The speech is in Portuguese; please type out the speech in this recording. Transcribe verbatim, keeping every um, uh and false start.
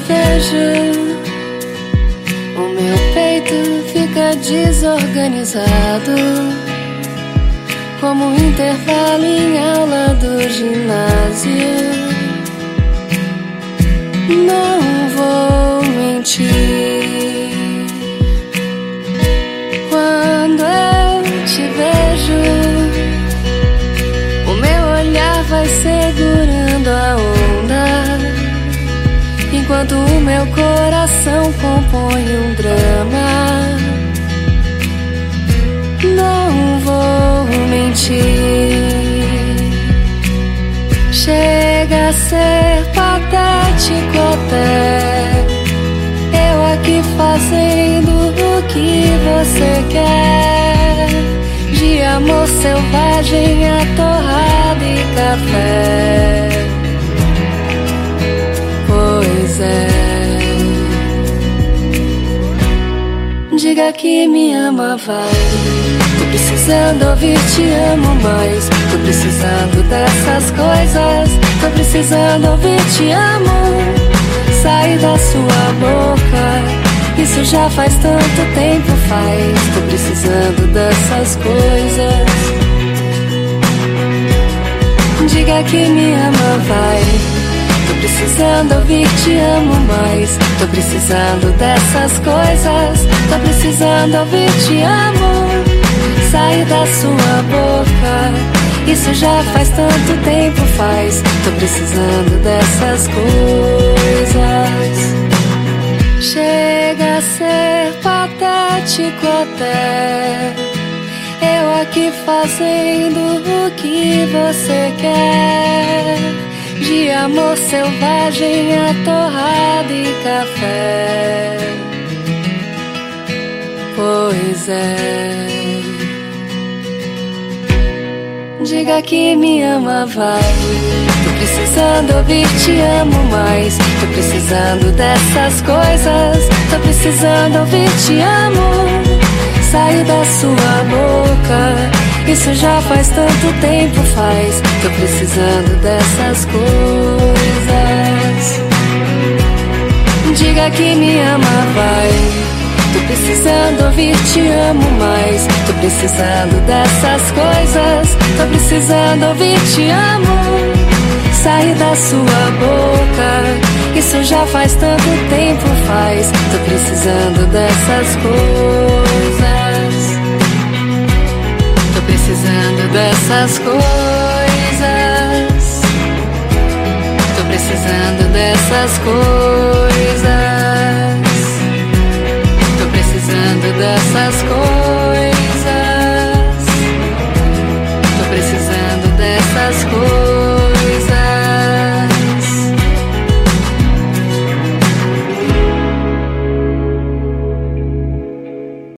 vejo, o meu peito fica desorganizado, como um intervalo em aula do ginásio. Não vou mentir, quando eu te vejo, o meu olhar vai segurando a onda, enquanto o meu coração compõe um drama. Não vou mentir, chega a ser patético até, eu aqui fazendo o que você quer, de amor selvagem a torrada e café. Pois é, diga que me ama, vai. Tô precisando ouvir te amo mais, tô precisando dessas coisas, tô precisando ouvir te amo sair da sua boca, isso já faz tanto tempo faz, tô precisando dessas coisas. Diga que me ama, vai. Tô precisando ouvir te amo mais, tô precisando dessas coisas, tô precisando ouvir te amo sair da sua boca, isso já faz tanto tempo faz, tô precisando dessas coisas. Chega a ser patético até, eu aqui fazendo o que você quer, de amor selvagem a torrada e café. Pois é, diga que me ama, vai. Tô precisando ouvir te amo mais, tô precisando dessas coisas, tô precisando ouvir te amo sair da sua boca, isso já faz tanto tempo faz, tô precisando dessas coisas. Diga que me ama, vai. Tô precisando ouvir te amo mais, tô precisando dessas coisas, tô precisando ouvir te amo sair da sua boca, isso já faz tanto tempo faz, tô precisando dessas coisas. Tô precisando dessas coisas, tô precisando dessas coisas, tô precisando dessas coisas.